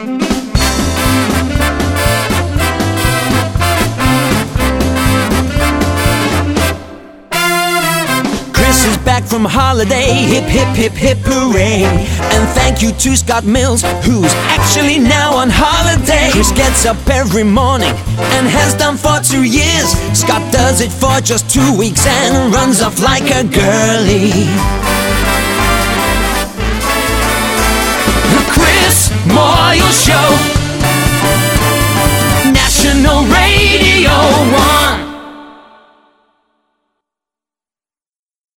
Chris is back from holiday, hip hip hip hip hooray. And thank you to Scott Mills, who's actually now on holiday. Chris gets up every morning and has done for 2 years. Scott does it for just 2 weeks and runs off like a girlie.